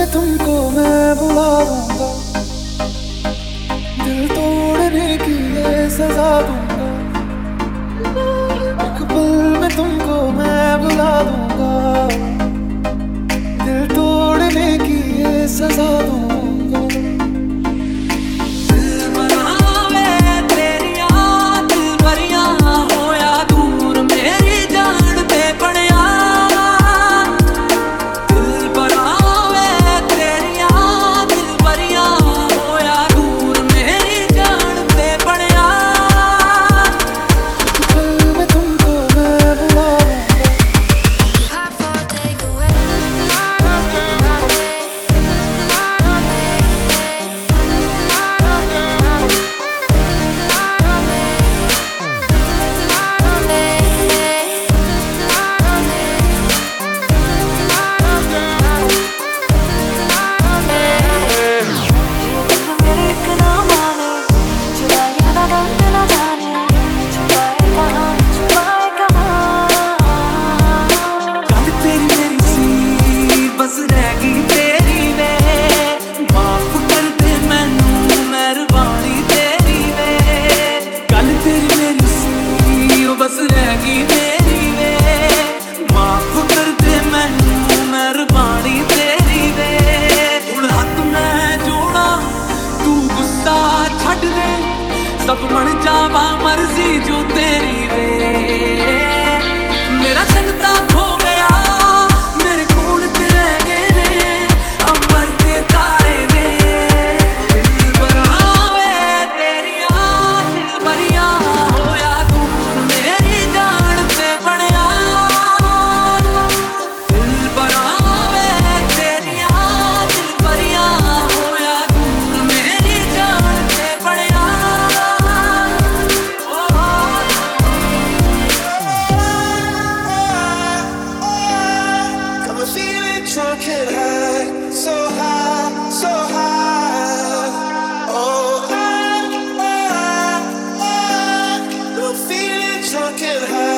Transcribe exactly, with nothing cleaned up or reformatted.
में तुमको मैं बुला दूंगा, दिल तोड़ने की ये सजा दूंगा। एक पल में तुमको मैं बुला दूंगा, दिल तोड़ने की ये सजा दूंगा। सब बन जावा मर्जी जो तेरी वे, मेरा चलता खो गया मेरे कोल ते रह गए ने अंबर के तारे वे। दिल बनावे तेरिया दिल भरिया होया तू मेरी जान ते बनया। दिल बनावे तेरिया दिल भरिया होया तू मेरी जान ते बनया। Drunk and high, so high, so high. Oh, I, I, I, I'm feeling drunk and high.